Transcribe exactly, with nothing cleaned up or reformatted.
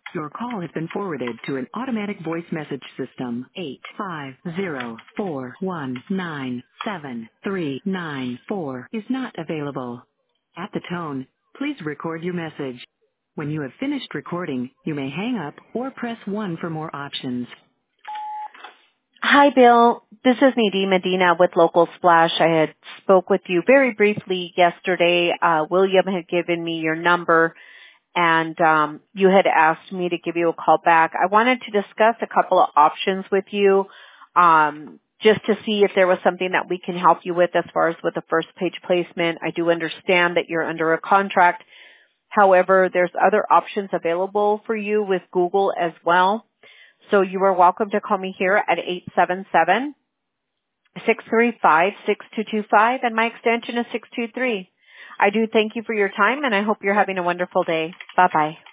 Your call has been forwarded to an automatic voice message system. eight five zero four one nine seven three nine four is not available. At the tone, please record your message. When you have finished recording, you may hang up or press one for more options. Hi, Bill. This is Nadine Medina with Local Splash. I had spoke with you very briefly yesterday. Uh, William had given me your number, and um, you had asked me to give you a call back. I wanted to discuss a couple of options with you, um, just to see if there was something that we can help you with as far as with the first page placement. I do understand that you're under a contract. However, there's other options available for you with Google as well. So you are welcome to call me here at eight seven seven, six three five, six two two five, and my extension is six two three. I do thank you for your time, and I hope you're having a wonderful day. Bye-bye.